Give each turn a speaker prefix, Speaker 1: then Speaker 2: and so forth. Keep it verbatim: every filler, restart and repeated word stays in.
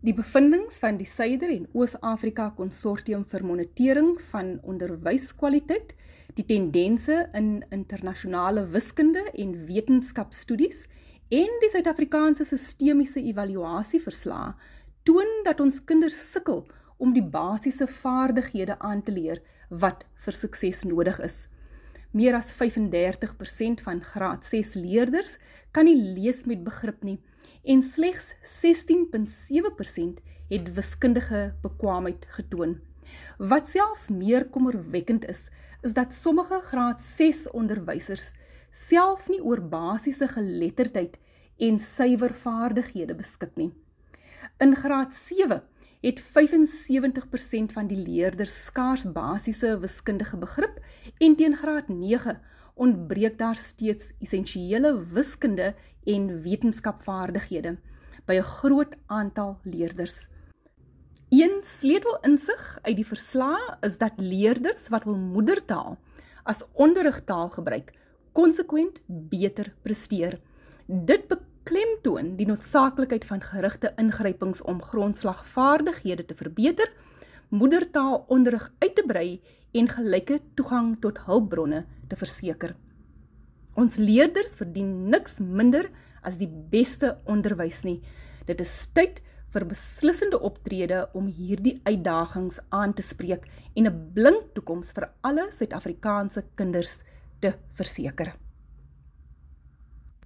Speaker 1: Die bevindings van die Suider- en Oos-Afrika Konsortium vir Monitering van Onderwyskwaliteit, die tendense in internasionale wiskunde en wetenskapstudies en die Suid-Afrikaanse sistemiese evaluasieverslae toon dat ons kinders sukkel om die basiese vaardighede aan te leer wat vir sukses nodig is. Meer as vyfendertig persent van graad ses leerders kan nie lees met begrip nie en slegs sestien komma sewe persent het wiskundige bekwaamheid getoon. Wat selfs meer kommerwekkend is, is dat sommige graad ses onderwysers self nie oor basiese geletterdheid en suiwervaardighede beskik nie. In graad sewe het vyfensewentig persent van die leerders skaars basiese wiskundige begrip en teen graad nege ontbreek daar steeds essensiële wiskunde en wetenskapvaardighede by 'n groot aantal leerders. Een sleutelinsig uit die verslae is dat leerders wat hul moedertaal as onderrigtaal gebruik, konsekwent beter presteer. Dit beklemtoon die noodsaaklikheid van gerigte ingrypings om grondslagvaardighede te verbeter, moedertaalonderrig uit te brei en gelyke toegang tot hulpbronne te verseker. Ons leerders verdien niks minder as die beste onderwys nie. Dit is tyd vir beslissende optrede om hierdie uitdagings aan te spreek en 'n blink toekoms vir alle Suid-Afrikaanse kinders te verseker.